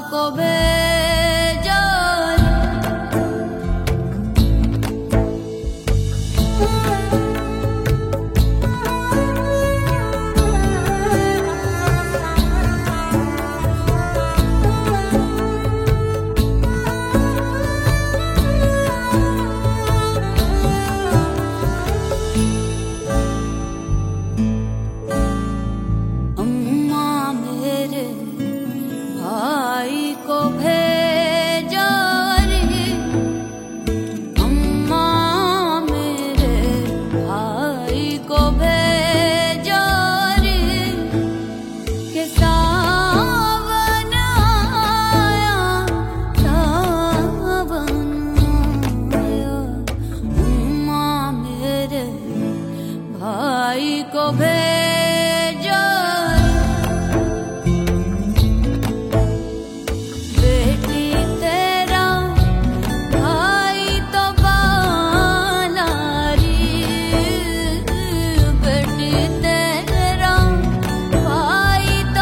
को भेजो भाई को भेजो बेटी तेरा भाई तो बालारी बेटी तेरा भाई तो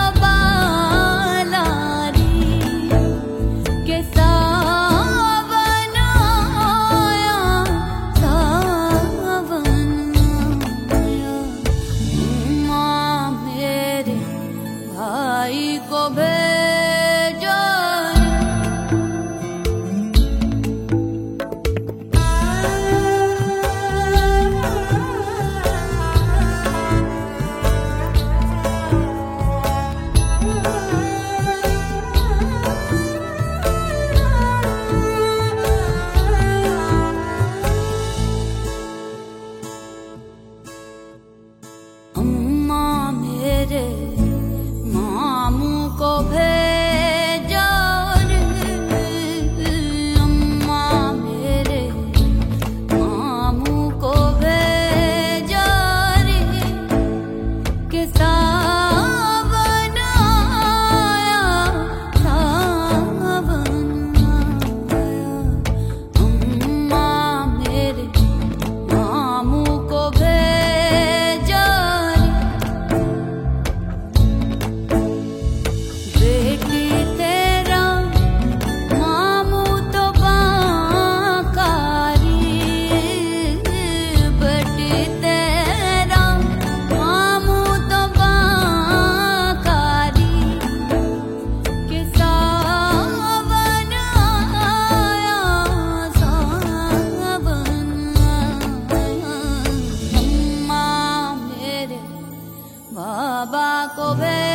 बालारी के सावन आया सावन भाई को भेजो अम्मा मेरे मामू को भेजो रे अम्मा मेरे मामू को भेजो रे के सावन आया सावन आया अम्मा मेरे मामू को भेजो बेटी तेरा मामू तो बाकारी बेटी तेरा मामू तो बाकारी के सावन आया सावन आया अम्मा मेरे बाबा को